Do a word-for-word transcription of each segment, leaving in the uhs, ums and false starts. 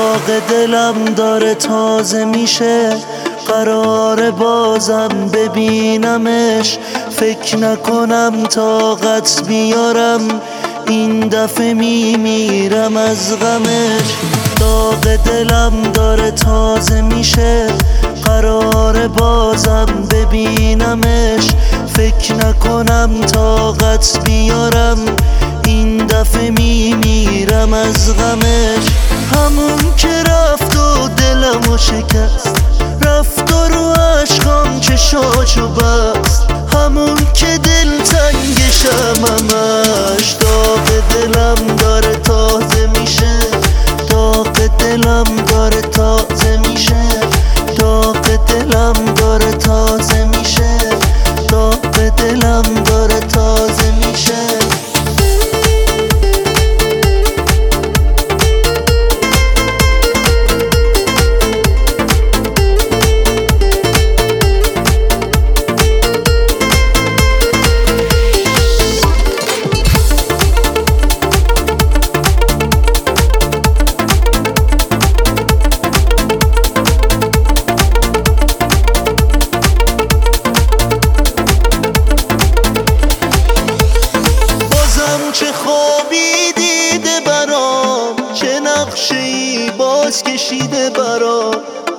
داغ دلم داره تازه میشه، قرار بازم ببینمش. فکر نکنم طاقت بیارم، این دفعه میمیرم از غمش. داغ دلم داره تازه میشه، قرار بازم ببینمش. فکر نکنم طاقت بیارم، این دفعه میمیرم از غمش. همون که رفت و دلمو شکست، رفت و رو عشقام چشاشو بست. همون که دلتنگشم همش، داغ دلم داره تازه میشه. داغ دلم داره تازه میشه، داغ دلم داره تازه میشه، داغ دلم داره تازه میشه. چه خوابی دیده برام، چه نقشه‌ای باز کشیده برام.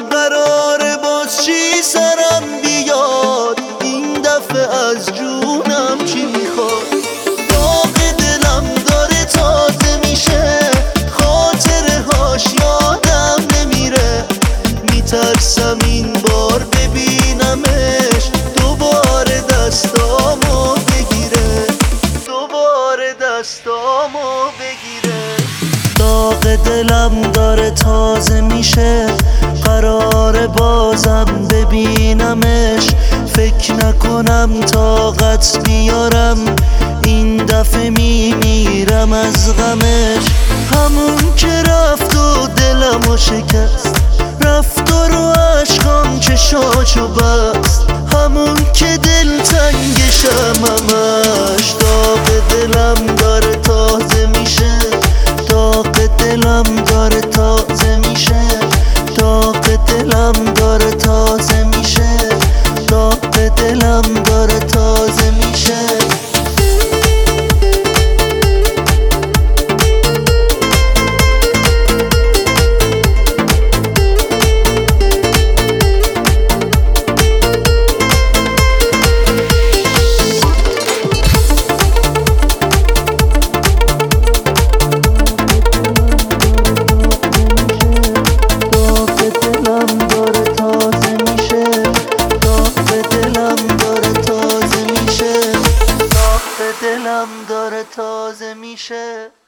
قراره باز چی سرم بیاد، این دفعه از جونم چی میخواد. داغ دلم داره تازه میشه، خاطره هاش یادم نمیره. میترسم این بار ببینمش، دوباره دستامو بگیره، دوباره دستامو بگیره. داغ دلم داره تازه میشه، قرار بازم ببینمش. فکر نکنم طاقت بیارم، این دفعه میمیرم از غمش. همون که رفت و دلمو شکست، رفت و رو عشقام چشاشو بست. همون که دلتنگشم همش، داغ دلم داره تازه میشه. داغ دلم داره تازه میشه، داغ دلم داره تازه میشه، داغ دلم داره تازه میشه. دلم داره تازه میشه.